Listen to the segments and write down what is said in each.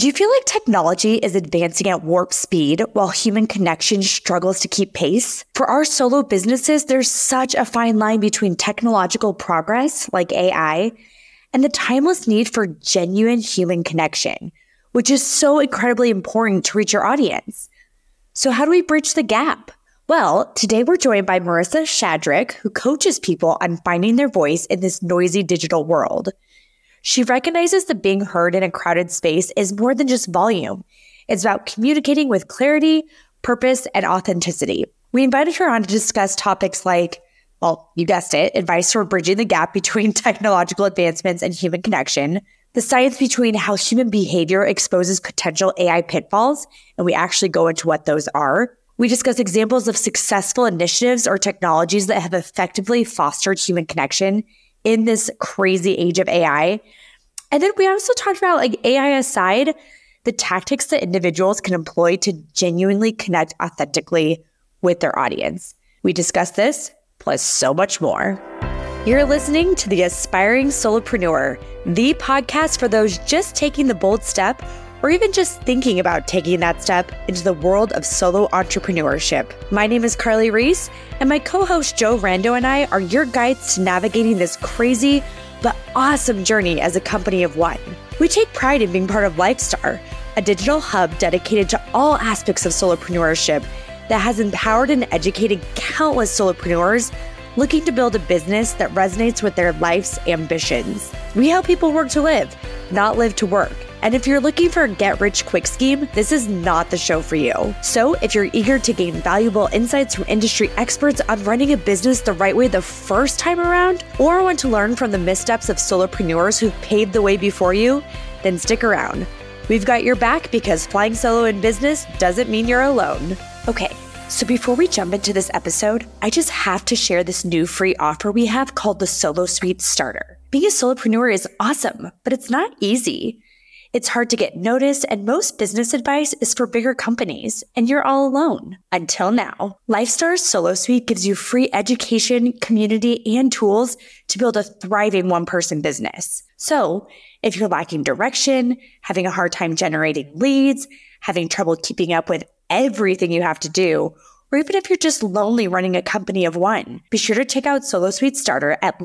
Do you feel like technology is advancing at warp speed while human connection struggles to keep pace? For our solo businesses, there's such a fine line between technological progress, like AI, and the timeless need for genuine human connection, which is so incredibly important to reach your audience. So how do we bridge the gap? Well, today we're joined by Marissa Shadrick, who coaches people on finding their voice in this noisy digital world. She recognizes that being heard in a crowded space is more than just volume. It's about communicating with clarity, purpose, and authenticity. We invited her on to discuss topics like, well, you guessed it, advice for bridging the gap between technological advancements and human connection, the science between how human behavior exposes potential AI pitfalls, and we actually go into what those are. We discuss examples of successful initiatives or technologies that have effectively fostered human connection in this crazy age of AI. And then we also talked about, like, AI aside, the tactics that individuals can employ to genuinely connect authentically with their audience. We discussed this, plus so much more. You're listening to The Aspiring Solopreneur, the podcast for those just taking the bold step or even just thinking about taking that step into the world of solo entrepreneurship. My name is Carly Reese, and my co-host Joe Rando and I are your guides to navigating this crazy but awesome journey as a company of one. We take pride in being part of Lifestar, a digital hub dedicated to all aspects of solopreneurship that has empowered and educated countless solopreneurs looking to build a business that resonates with their life's ambitions. We help people work to live, not live to work. And if you're looking for a get-rich-quick scheme, this is not the show for you. So if you're eager to gain valuable insights from industry experts on running a business the right way the first time around, or want to learn from the missteps of solopreneurs who've paved the way before you, then stick around. We've got your back because flying solo in business doesn't mean you're alone. Okay, so before we jump into this episode, I just have to share this new free offer we have called the Solo Suite Starter. Being a solopreneur is awesome, but it's not easy. It's hard to get noticed, and most business advice is for bigger companies, and you're all alone. Until now, Lifestar's Solo Suite gives you free education, community, and tools to build a thriving one-person business. So, if you're lacking direction, having a hard time generating leads, having trouble keeping up with everything you have to do, or even if you're just lonely running a company of one, be sure to check out Solo Suite Starter at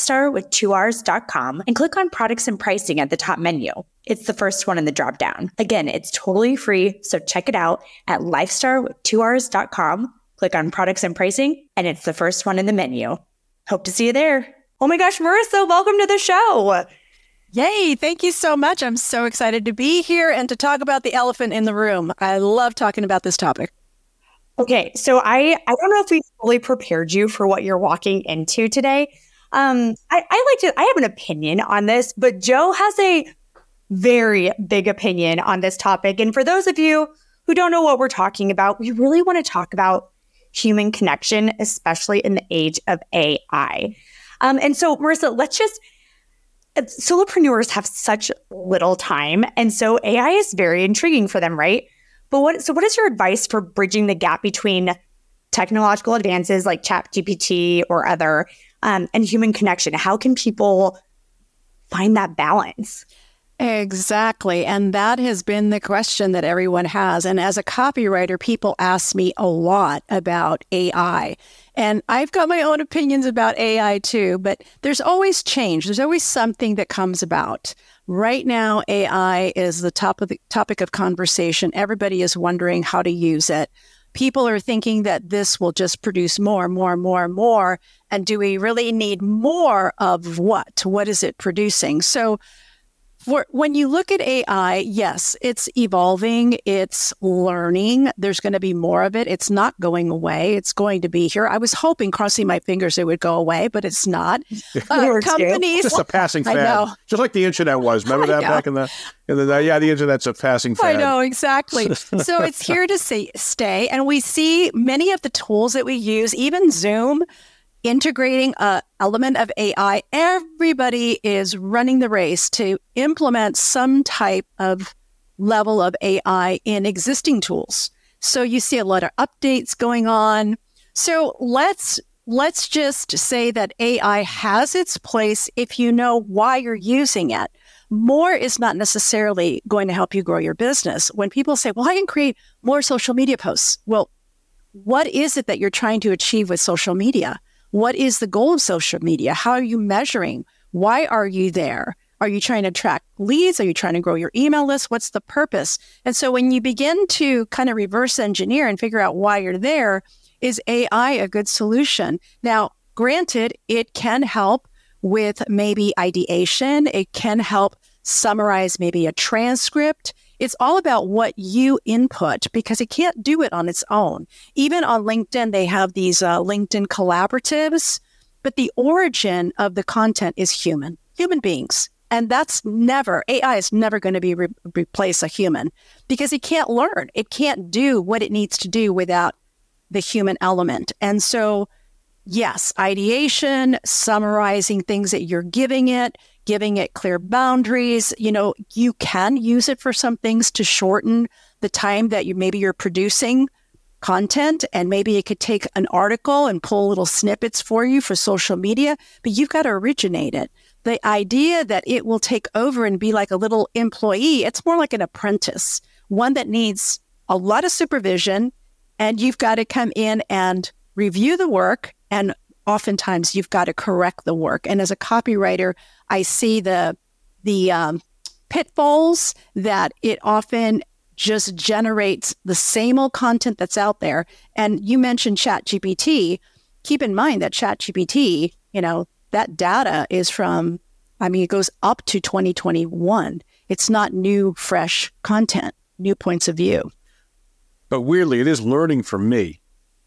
lifestarwith2rs.com and click on products and pricing at the top menu. It's the first one in the dropdown. Again, it's totally free, so check it out at lifestarwith2rs.com. Click on products and pricing, and it's the first one in the menu. Hope to see you there. Oh my gosh, Marissa, welcome to the show. Yay, thank you so much. I'm so excited to be here and to talk about the elephant in the room. I love talking about this topic. Okay, so I don't know if we fully prepared you for what you're walking into today. I have an opinion on this, but Joe has a very big opinion on this topic. And for those of you who don't know what we're talking about, we really want to talk about human connection, especially in the age of AI. And so, Marissa, solopreneurs have such little time. And so AI is very intriguing for them, right? But what is your advice for bridging the gap between technological advances like ChatGPT or other and human connection? How can people find that balance? Exactly. And that has been the question that everyone has. And as a copywriter, people ask me a lot about AI. And I've got my own opinions about AI too, but there's always change. There's always something that comes about. Right now, AI is the topic of conversation. Everybody is wondering how to use it. People are thinking that this will just produce more. And do we really need more of what? What is it producing? So when you look at AI, yes, it's evolving, it's learning. There's going to be more of it. It's not going away. It's going to be here. I was hoping, crossing my fingers, it would go away, but it's not. Companies, just a passing fad, just like the internet was. Remember that back in the the internet's a passing fad. I know, exactly. So it's here to stay, and we see many of the tools that we use, even Zoom, integrating an element of AI. Everybody is running the race to implement some type of level of AI in existing tools. So you see a lot of updates going on. So let's just say that AI has its place if you know why you're using it. more is not necessarily going to help you grow your business. When people say, well, I can create more social media posts. Well, what is it that you're trying to achieve with social media? What is the goal of social media? How are you measuring? Why are you there? Are you trying to attract leads? Are you trying to grow your email list? What's the purpose? And so when you begin to kind of reverse engineer and figure out why you're there, is AI a good solution? Now, granted, it can help with maybe ideation. It can help summarize maybe a transcript. It's all about what you input because it can't do it on its own. Even on LinkedIn, they have these LinkedIn collaboratives, but the origin of the content is human beings. And AI is never going to replace a human because it can't learn. It can't do what it needs to do without the human element. And so, yes, ideation, summarizing things that you're giving it clear boundaries. You can use it for some things to shorten the time that you're producing content, and maybe it could take an article and pull little snippets for you for social media, but you've got to originate it. The idea that it will take over and be like a little employee, it's more like an apprentice, one that needs a lot of supervision, and you've got to come in and review the work, and oftentimes you've got to correct the work. And as a copywriter, I see the pitfalls that it often just generates the same old content that's out there. And you mentioned ChatGPT. Keep in mind that ChatGPT, that data is from, it goes up to 2021. It's not new, fresh content, new points of view. But weirdly, it is learning from me.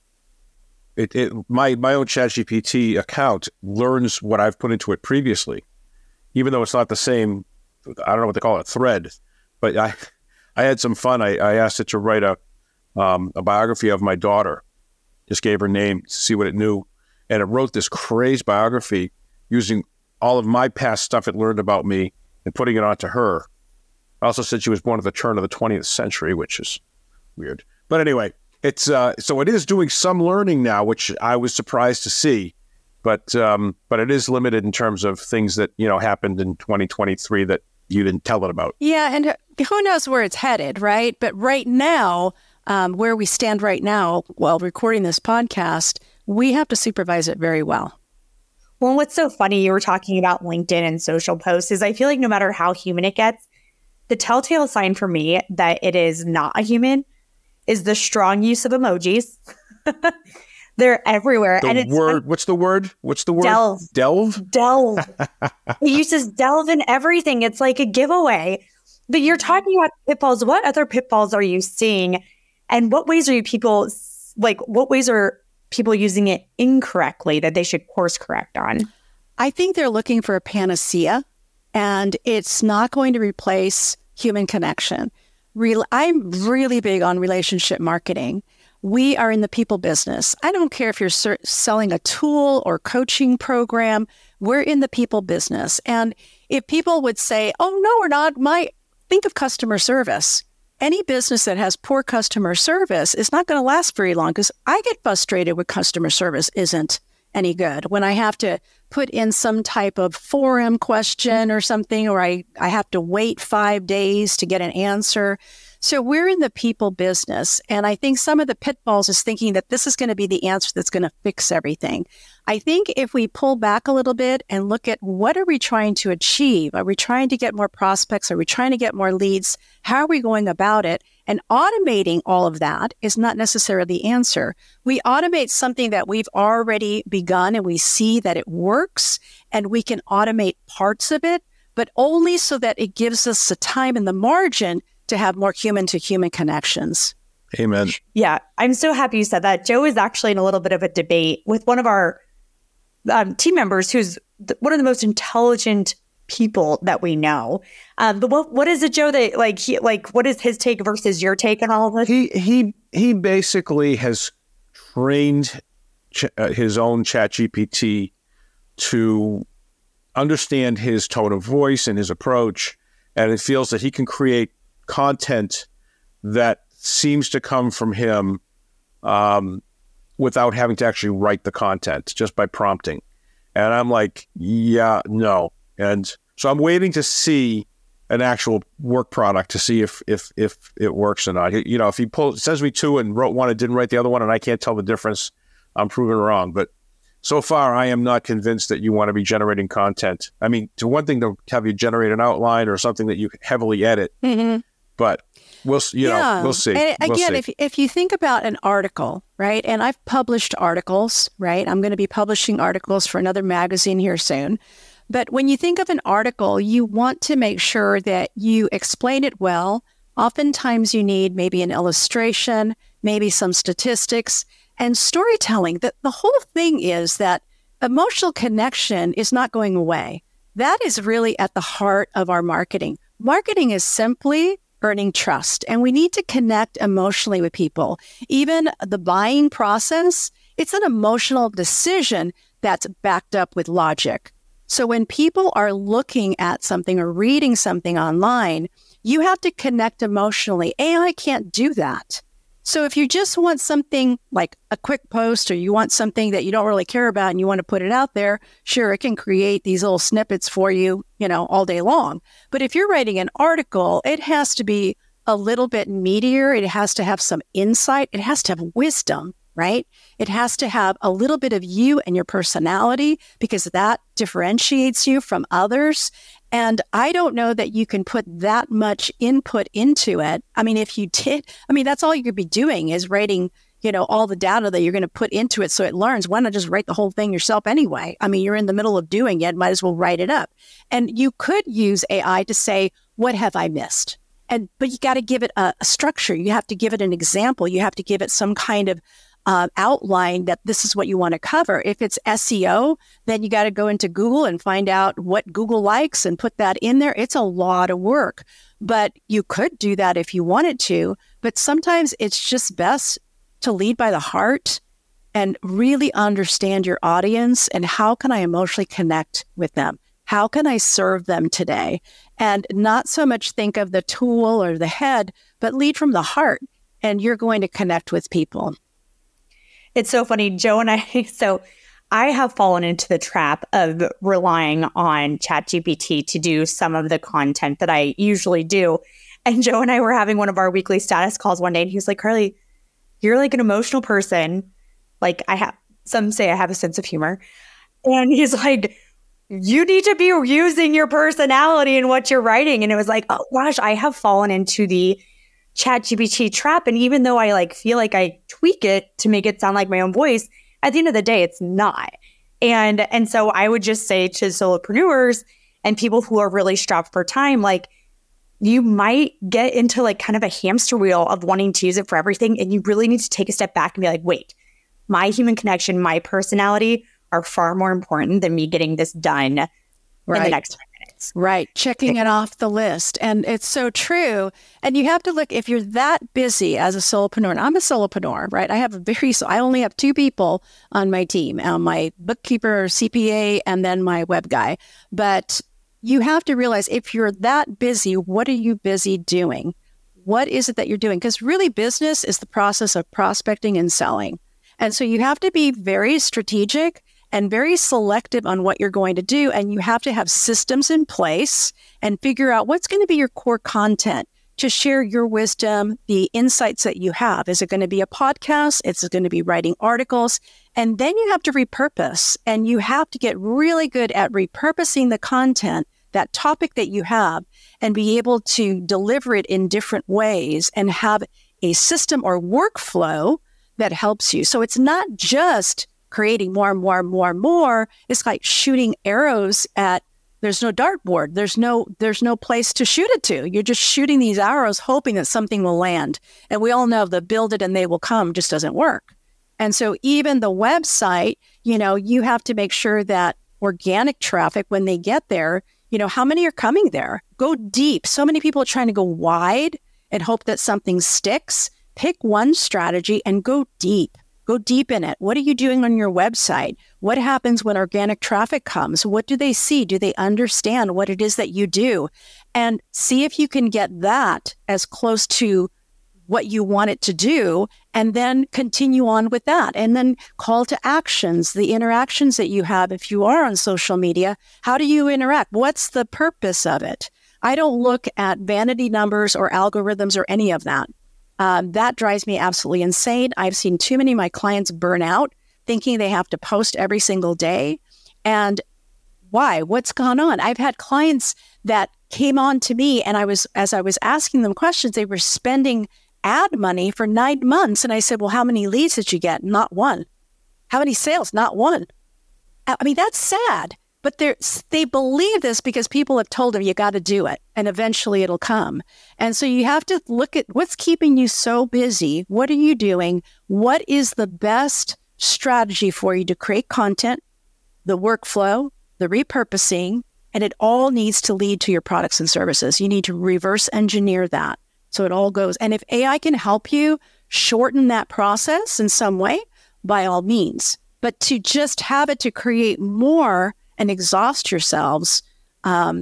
My own ChatGPT account learns what I've put into it previously, even though it's not the same. I don't know what they call it, thread. But I had some fun. I asked it to write a biography of my daughter. Just gave her name to see what it knew, and it wrote this crazy biography using all of my past stuff it learned about me and putting it onto her. I also said she was born at the turn of the 20th century, which is weird. But anyway. It's so it is doing some learning now, which I was surprised to see, but it is limited in terms of things that happened in 2023 that you didn't tell it about. Yeah, and who knows where it's headed, right? But right now, where we stand right now, while recording this podcast, we have to supervise it very well. Well, what's so funny, you were talking about LinkedIn and social posts, is I feel like no matter how human it gets, the telltale sign for me that it is not a human is the strong use of emojis. They're everywhere. What's the word? Delve. Delve? It uses delve in everything. It's like a giveaway. But you're talking about pitfalls. What other pitfalls are you seeing? And what ways are people using it incorrectly that they should course correct on? I think they're looking for a panacea, and it's not going to replace human connection. I'm really big on relationship marketing. We are in the people business. I don't care if you're selling a tool or coaching program. We're in the people business. And if people would say, oh, no, we're not, think of customer service. Any business that has poor customer service is not going to last very long, because I get frustrated with customer service isn't any good. When I have to put in some type of forum question or something, or I have to wait 5 days to get an answer. So we're in the people business. And I think some of the pitfalls is thinking that this is going to be the answer that's going to fix everything. I think if we pull back a little bit and look at what are we trying to achieve? Are we trying to get more prospects? Are we trying to get more leads? How are we going about it? And automating all of that is not necessarily the answer. We automate something that we've already begun and we see that it works, and we can automate parts of it, but only so that it gives us the time and the margin to have more human-to-human connections. Amen. Yeah, I'm so happy you said that. Joe is actually in a little bit of a debate with one of our team members who's one of the most intelligent people that we know. But what is it, Joe, that what is his take versus your take on all of this? He basically has trained his own ChatGPT to understand his tone of voice and his approach, and it feels that he can create content that seems to come from him without having to actually write the content, just by prompting. And I'm like, yeah, no. And so I'm waiting to see an actual work product to see if it works or not. If he says me two and wrote one and didn't write the other one, and I can't tell the difference, I'm proven wrong. But so far, I am not convinced that you want to be generating content. I mean, to one thing to have you generate an outline or something that you heavily edit, but we'll see. And again, if you think about an article, right? And I've published articles, right? I'm going to be publishing articles for another magazine here soon. But when you think of an article, you want to make sure that you explain it well. Oftentimes you need maybe an illustration, maybe some statistics, and storytelling. The whole thing is that emotional connection is not going away. That is really at the heart of our marketing. Marketing is simply earning trust, and we need to connect emotionally with people. Even the buying process, it's an emotional decision that's backed up with logic. So when people are looking at something or reading something online, you have to connect emotionally. AI can't do that. So if you just want something like a quick post, or you want something that you don't really care about and you want to put it out there, sure, it can create these little snippets for you, all day long. But if you're writing an article, it has to be a little bit meatier. It has to have some insight. It has to have wisdom, right? It has to have a little bit of you and your personality, because that differentiates you from others. And I don't know that you can put that much input into it. I mean, if you did, that's all you could be doing is writing, all the data that you're going to put into it so it learns. Why not just write the whole thing yourself anyway? I mean, you're in the middle of doing it, might as well write it up. And you could use AI to say, what have I missed? But you got to give it a structure. You have to give it an example. You have to give it some kind of outline that this is what you want to cover. If it's SEO, then you got to go into Google and find out what Google likes and put that in there. It's a lot of work, but you could do that if you wanted to. But sometimes it's just best to lead by the heart and really understand your audience and how can I emotionally connect with them? How can I serve them today? And not so much think of the tool or the head, but lead from the heart, and you're going to connect with people. It's so funny, Joe and I have fallen into the trap of relying on ChatGPT to do some of the content that I usually do. And Joe and I were having one of our weekly status calls one day, and he was like, Carly, you're like an emotional person. Like some say I have a sense of humor. And he's like, you need to be using your personality in what you're writing. And it was like, oh gosh, I have fallen into the ChatGPT trap. And even though I feel like I tweak it to make it sound like my own voice, at the end of the day, it's not. And so I would just say to solopreneurs and people who are really strapped for time, you might get into kind of a hamster wheel of wanting to use it for everything. And you really need to take a step back and be like, wait, my human connection, my personality are far more important than me getting this done in the next 5 minutes. Right. Checking it off the list. And it's so true. And you have to look, if you're that busy as a solopreneur, and I'm a solopreneur, right? I only have 2 people on my team, my bookkeeper, CPA, and then my web guy. But you have to realize, if you're that busy, what are you busy doing? What is it that you're doing? Because really, business is the process of prospecting and selling. And so you have to be very strategic and very selective on what you're going to do. And you have to have systems in place and figure out what's going to be your core content to share your wisdom, the insights that you have. Is it going to be a podcast? Is it going to be writing articles? And then you have to repurpose, and you have to get really good at repurposing the content, that topic that you have, and be able to deliver it in different ways and have a system or workflow that helps you. So it's not just creating more and more and more and more. It's like shooting arrows at, there's no dartboard. There's no place to shoot it to. You're just shooting these arrows, hoping that something will land. And we all know the build it and they will come just doesn't work. And so even the website, you have to make sure that organic traffic, when they get there, how many are coming there? Go deep. So many people are trying to go wide and hope that something sticks. Pick one strategy and go deep. Go deep in it. What are you doing on your website? What happens when organic traffic comes? What do they see? Do they understand what it is that you do? And see if you can get that as close to what you want it to do, and then continue on with that. And then call to actions, the interactions that you have if you are on social media. How do you interact? What's the purpose of it? I don't look at vanity numbers or algorithms or any of that. That drives me absolutely insane. I've seen too many of my clients burn out thinking they have to post every single day. And why? What's gone on? I've had clients that came on to me and as I was asking them questions, they were spending ad money for 9 months. And I said, well, how many leads did you get? Not one. How many sales? Not one. I mean, that's sad. But they believe this because people have told them you got to do it and eventually it'll come. And so you have to look at what's keeping you so busy. What are you doing? What is the best strategy for you to create content, the workflow, the repurposing, and it all needs to lead to your products and services. You need to reverse engineer that so it all goes. And if AI can help you shorten that process in some way, by all means. But to just have it to create more and exhaust yourselves, I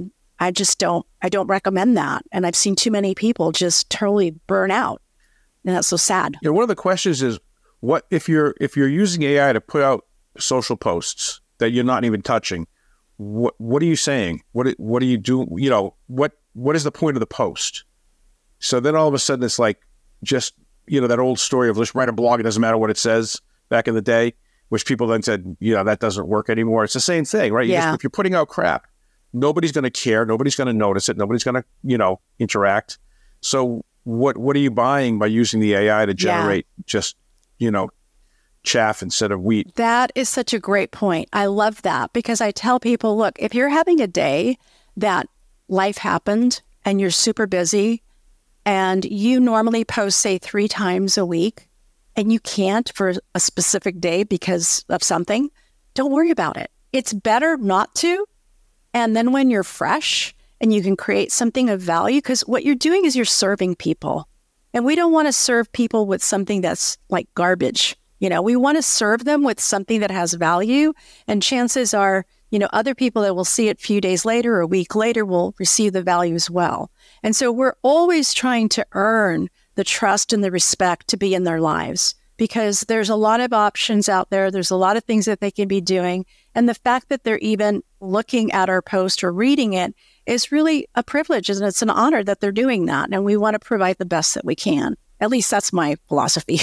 don't recommend that. And I've seen too many people just totally burn out. And that's so sad. Yeah, one of the questions is, what if you're using AI to put out social posts that you're not even touching? What are you saying? What do you do? You know, what is the point of the post? So then all of a sudden it's like just, you know, that old story of just write a blog, it doesn't matter what it says back in the day, which people then said, you know, that doesn't work anymore. It's the same thing, right? Yeah. If you're putting out crap, nobody's going to care. Nobody's going to notice it. Nobody's going to, you know, interact. So what are you buying by using the AI to generate just, you know, chaff instead of wheat? That is such a great point. I love that because I tell people, look, if you're having a day that life happened and you're super busy and you normally post, say, 3 times a week and you can't for a specific day because of something, don't worry about it. It's better not to. And then when you're fresh and you can create something of value, because what you're doing is you're serving people. And we don't want to serve people with something that's like garbage. You know, we want to serve them with something that has value. And chances are, you know, other people that will see it a few days later or a week later will receive the value as well. And so we're always trying to earn the trust and the respect to be in their lives because there's a lot of options out there. There's a lot of things that they can be doing. And the fact that they're even looking at our post or reading it is really a privilege and it's an honor that they're doing that. And we want to provide the best that we can. At least that's my philosophy.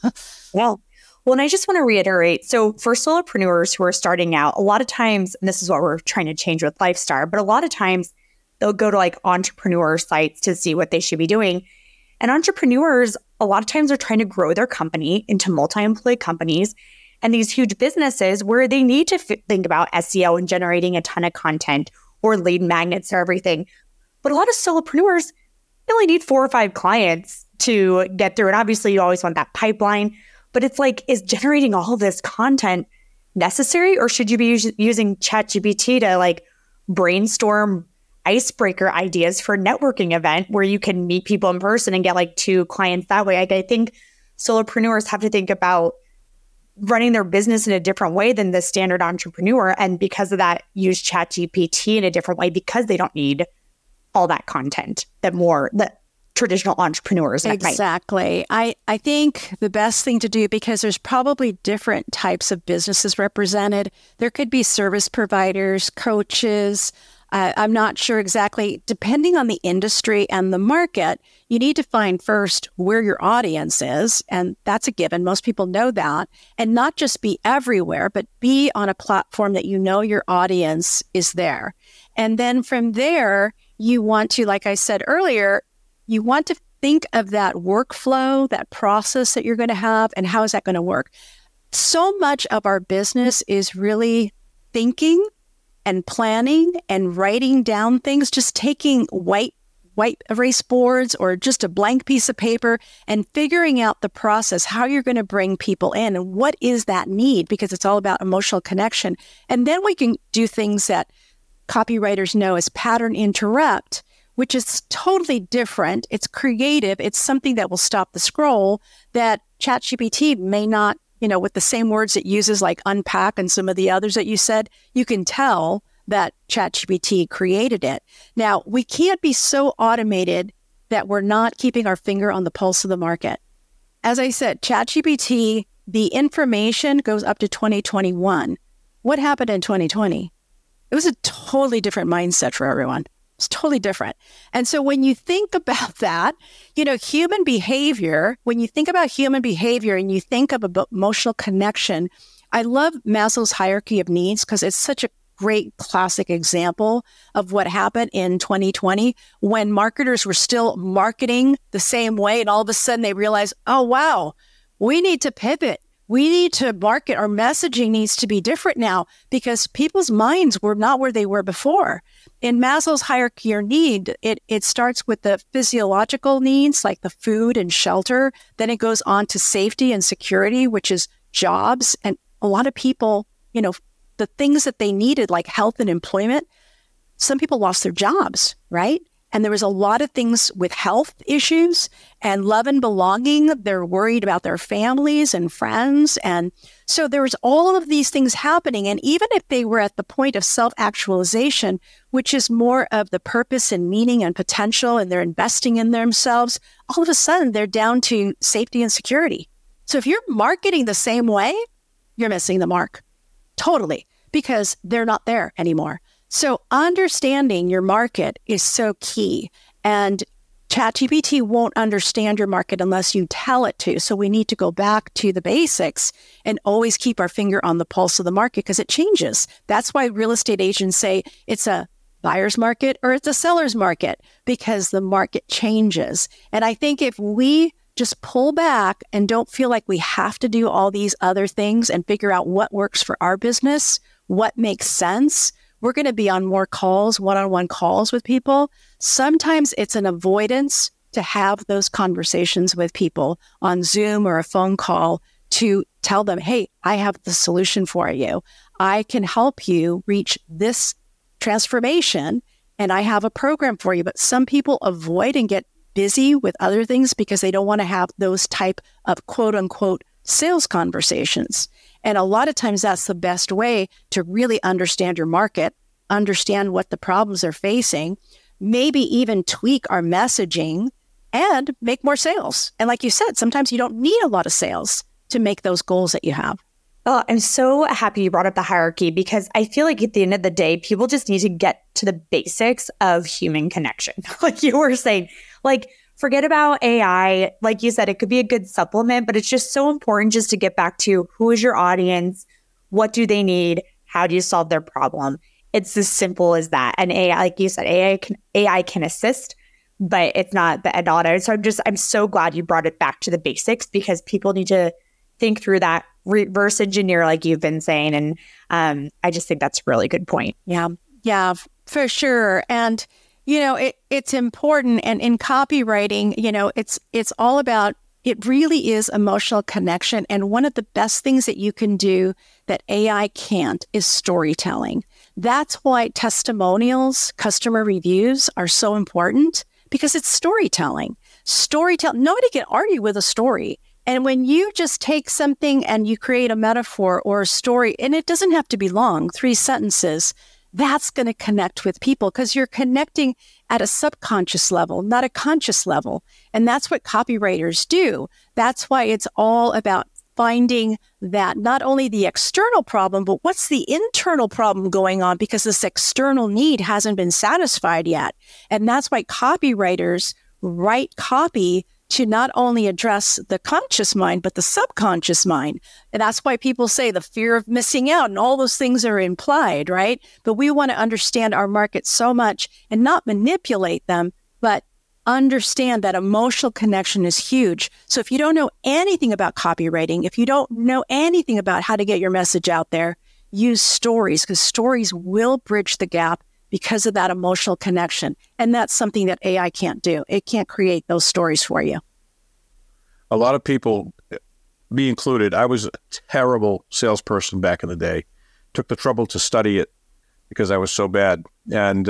Well, and I just want to reiterate. So for solopreneurs who are starting out, a lot of times, and this is what we're trying to change with Lifestar, but a lot of times they'll go to like entrepreneur sites to see what they should be doing. And entrepreneurs, a lot of times are trying to grow their company into multi-employee companies and these huge businesses where they need to think about SEO and generating a ton of content or lead magnets or everything. But a lot of solopreneurs, they only need 4 or 5 clients to get through. And obviously you always want that pipeline. But it's like, is generating all of this content necessary? Or should you be using ChatGPT to like brainstorm icebreaker ideas for a networking event where you can meet people in person and get like 2 clients that way? I think solopreneurs have to think about running their business in a different way than the standard entrepreneur. And because of that, use ChatGPT in a different way because they don't need all that content that traditional entrepreneurs. Exactly. I think the best thing to do, because there's probably different types of businesses represented. There could be service providers, coaches. I'm not sure exactly. Depending on the industry and the market, you need to find first where your audience is. And that's a given. Most people know that. And not just be everywhere, but be on a platform that you know your audience is there. And then from there, you want to, like I said earlier, you want to think of that workflow, that process that you're going to have, and how is that going to work? So much of our business is really thinking and planning and writing down things, just taking white erase boards or just a blank piece of paper and figuring out the process, how you're going to bring people in and what is that need, because it's all about emotional connection. And then we can do things that copywriters know as pattern interrupt, which is totally different. It's creative. It's something that will stop the scroll that ChatGPT may not, with the same words it uses like unpack and some of the others that you said, you can tell that ChatGPT created it. Now, we can't be so automated that we're not keeping our finger on the pulse of the market. As I said, ChatGPT, the information goes up to 2021. What happened in 2020? It was a totally different mindset for everyone. It's totally different. And so when you think about that, human behavior, when you think about human behavior and you think of emotional connection, I love Maslow's hierarchy of needs because it's such a great classic example of what happened in 2020 when marketers were still marketing the same way. And all of a sudden they realized, oh, wow, we need to pivot. We need to market. Our messaging needs to be different now because people's minds were not where they were before. In Maslow's hierarchy of need, it starts with the physiological needs like the food and shelter. Then it goes on to safety and security, which is jobs. And a lot of people, the things that they needed like health and employment, some people lost their jobs, right? And there was a lot of things with health issues and love and belonging. They're worried about their families and friends. And so there was all of these things happening. And even if they were at the point of self-actualization, which is more of the purpose and meaning and potential, and they're investing in themselves, all of a sudden they're down to safety and security. So if you're marketing the same way, you're missing the mark. Totally. Because they're not there anymore. So understanding your market is so key. And ChatGPT won't understand your market unless you tell it to. So we need to go back to the basics and always keep our finger on the pulse of the market because it changes. That's why real estate agents say it's a buyer's market or it's a seller's market because the market changes. And I think if we just pull back and don't feel like we have to do all these other things and figure out what works for our business, what makes sense, we're going to be on more calls, one-on-one calls with people. Sometimes it's an avoidance to have those conversations with people on Zoom or a phone call to tell them, hey, I have the solution for you. I can help you reach this transformation and I have a program for you. But some people avoid and get busy with other things because they don't want to have those type of quote unquote sales conversations. And a lot of times that's the best way to really understand your market, understand what the problems they're facing, maybe even tweak our messaging and make more sales. And like you said, sometimes you don't need a lot of sales to make those goals that you have. Oh, I'm so happy you brought up the hierarchy because I feel like at the end of the day, people just need to get to the basics of human connection. Like you were saying, like, forget about AI. Like you said, it could be a good supplement, but it's just so important just to get back to who is your audience? What do they need? How do you solve their problem? It's as simple as that. And AI, like you said, AI can assist, but it's not the end all. So I'm so glad you brought it back to the basics because people need to think through that, reverse engineer like you've been saying. And I just think that's a really good point. Yeah, for sure. And it's important. And in copywriting, it's all about, it really is emotional connection. And one of the best things that you can do that AI can't is storytelling. That's why testimonials, customer reviews are so important because it's storytelling. Nobody can argue with a story. And when you just take something and you create a metaphor or a story, and it doesn't have to be long, 3 sentences, that's going to connect with people because you're connecting at a subconscious level, not a conscious level. And that's what copywriters do. That's why it's all about finding that not only the external problem, but what's the internal problem going on because this external need hasn't been satisfied yet. And that's why copywriters write copy to not only address the conscious mind, but the subconscious mind. And that's why people say the fear of missing out and all those things are implied, right? But we want to understand our market so much and not manipulate them, but understand that emotional connection is huge. So if you don't know anything about copywriting, if you don't know anything about how to get your message out there, use stories because stories will bridge the gap because of that emotional connection. And that's something that AI can't do. It can't create those stories for you. A lot of people, me included, I was a terrible salesperson back in the day. Took the trouble to study it because I was so bad. And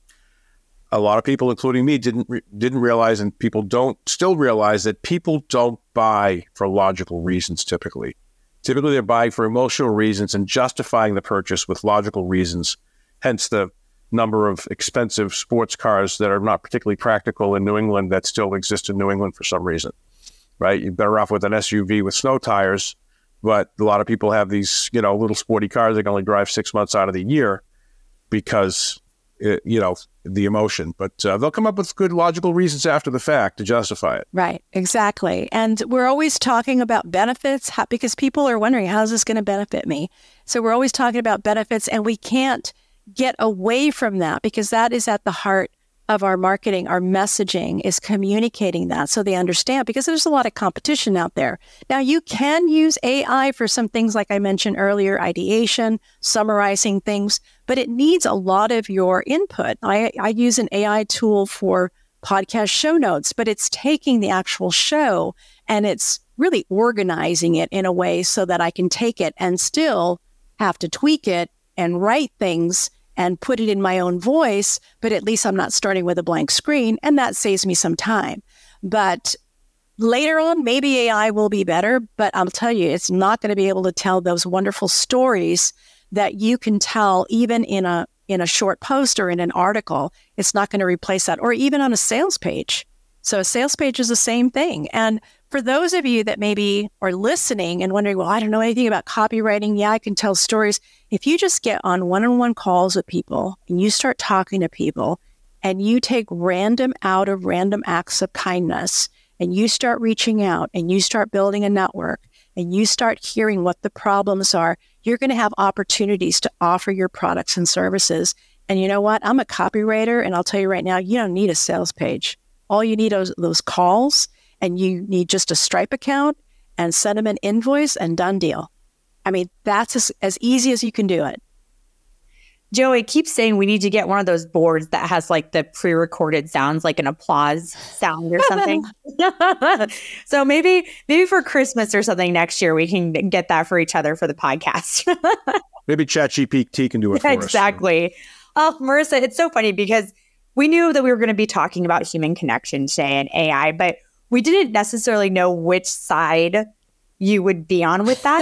a lot of people, including me, didn't realize, and people don't still realize that people don't buy for logical reasons typically. Typically, they're buying for emotional reasons and justifying the purchase with logical reasons, hence the number of expensive sports cars that are not particularly practical in New England that still exist in New England for some reason, right? You're better off with an SUV with snow tires, but a lot of people have these, little sporty cars that can only drive 6 months out of the year because, the emotion. But they'll come up with good logical reasons after the fact to justify it. Right, exactly. And we're always talking about benefits because people are wondering, how's this going to benefit me? So we're always talking about benefits, and we can't get away from that because that is at the heart of our marketing. Our messaging is communicating that so they understand, because there's a lot of competition out there. Now, you can use AI for some things like I mentioned earlier, ideation, summarizing things, but it needs a lot of your input. I use an AI tool for podcast show notes, but it's taking the actual show and it's really organizing it in a way so that I can take it and still have to tweak it and write things and put it in my own voice, but at least I'm not starting with a blank screen, and that saves me some time. But later on, maybe AI will be better, but I'll tell you, it's not going to be able to tell those wonderful stories that you can tell even in a short post or in an article. It's not going to replace that, or even on a sales page. So a sales page is the same thing. And for those of you that maybe are listening and wondering, well, I don't know anything about copywriting. Yeah, I can tell stories. If you just get on one-on-one calls with people and you start talking to people and you take random acts of kindness and you start reaching out and you start building a network and you start hearing what the problems are, you're going to have opportunities to offer your products and services. And you know what? I'm a copywriter, and I'll tell you right now, you don't need a sales page. All you need are those calls, and you need just a Stripe account and send them an invoice and done deal. I mean, that's as easy as you can do it. Joey keeps saying we need to get one of those boards that has like the pre-recorded sounds, like an applause sound or something. So maybe for Christmas or something next year, we can get that for each other for the podcast. Maybe ChatGPT can do it for us. Exactly. Oh, Marissa, it's so funny because we knew that we were going to be talking about human connection today and AI, but we didn't necessarily know which side you would be on with that.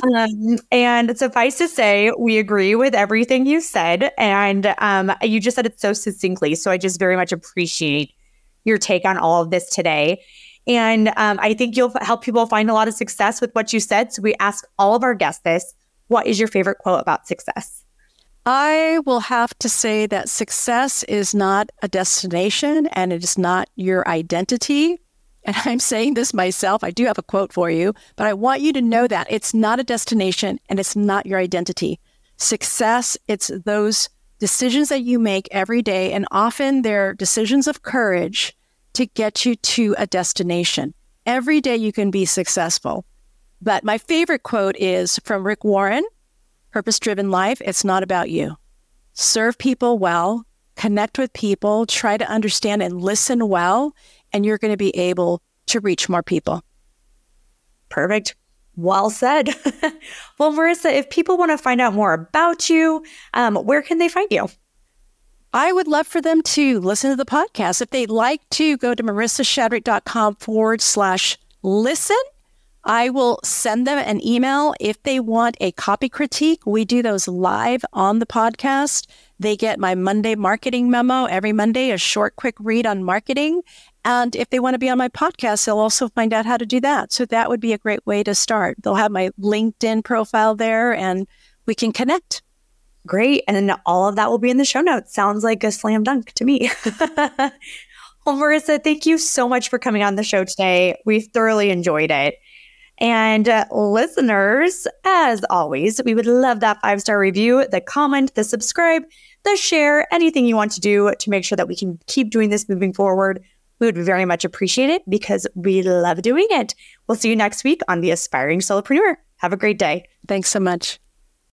And suffice to say, we agree with everything you said. And you just said it so succinctly. So I just very much appreciate your take on all of this today. And I think you'll help people find a lot of success with what you said. So we ask all of our guests this: what is your favorite quote about success? I will have to say that success is not a destination and it is not your identity. And I'm saying this myself. I do have a quote for you, but I want you to know that it's not a destination and it's not your identity. Success, it's those decisions that you make every day, and often they're decisions of courage to get you to a destination. Every day you can be successful. But my favorite quote is from Rick Warren: "Purpose-driven life, it's not about you. Serve people well, connect with people, try to understand and listen well, and you're going to be able to reach more people." Perfect. Well said. Well, Marissa, if people want to find out more about you, where can they find you? I would love for them to listen to the podcast. If they'd like to go to marissashadrick.com/listen, I will send them an email. If they want a copy critique, we do those live on the podcast. They get my Monday marketing memo every Monday, a short, quick read on marketing. And if they want to be on my podcast, they'll also find out how to do that. So that would be a great way to start. They'll have my LinkedIn profile there and we can connect. Great. And then all of that will be in the show notes. Sounds like a slam dunk to me. Well, Marissa, thank you so much for coming on the show today. We've thoroughly enjoyed it. And listeners, as always, we would love that 5-star review, the comment, the subscribe, the share, anything you want to do to make sure that we can keep doing this moving forward. We would very much appreciate it because we love doing it. We'll see you next week on The Aspiring Solopreneur. Have a great day. Thanks so much.